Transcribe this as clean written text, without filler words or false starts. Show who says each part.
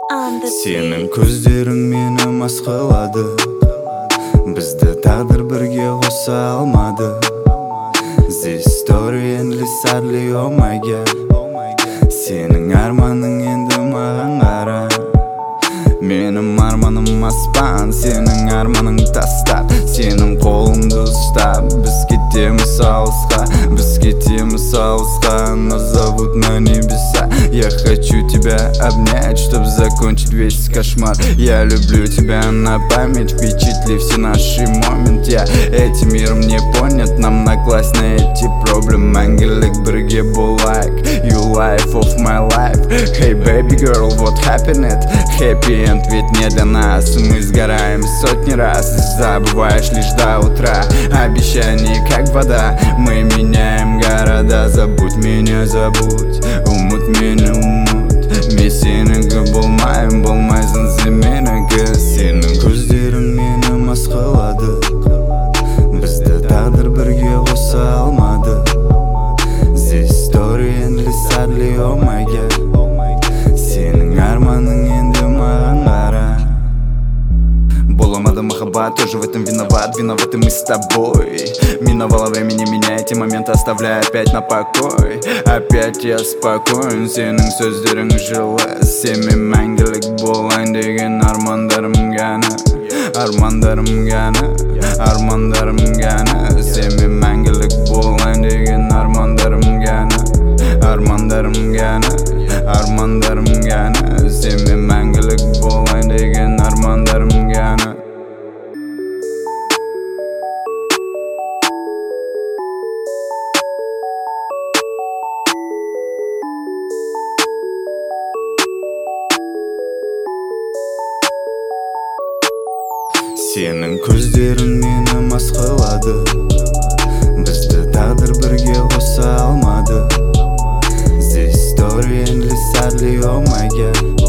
Speaker 1: on the
Speaker 2: Senin ko'zlaring meni mast qiladi. Bizda taqdir birga qo'sa olmadi. This story endless sadly oh my god. Sening armaning endi mаған qara. Mening armanim aspan, sening armaning tastab. Sening qo'lingni ustab, biz ketamiz alысқа. Biz ketamiz alысқа, назовут на небеса. Я хочу тебя обнять, чтоб закончить весь кошмар. Я люблю тебя на память, впечатлив все наши моменты. Я этим миром не понят, нам накласть на эти проблемы. Мәңгілік бірге болайық, you life of my life. Hey baby girl, what happened? Happy end ведь не для нас. Мы сгораем сотни раз, забываешь лишь до утра. Обещания как вода, мы меняем города. Забудь меня, забудь, умут меня, умут. Мен сенікі болмайым, болмайсың сен менікі. Сенің көздерің мені мас қылады. Бізді тағдыр бірге қоса алмады. This story endless sadly oh my god. Сенің арманың енді маған қара. Боламады махаббат, тоже в этом виноват. Виноваты мы с тобой. Миновало время, не меня эти моменты оставляя опять на покой. Опять я спокоен, сенің сөздерің жылы. Сенмен мәңгілік болайын деген армандарым ғана. Армандарым ғана, армандарым ғана. Сенмен мәңгілік болайын деген армандарым ғана. Армандарым ғана, армандарым ғана. Сенмен мәңгілік болайын деген армандарым ғана. Сенің көздерің мені мас қылады. Бізді тағдыр бірге қоса алмады. This story endless sadly oh my god.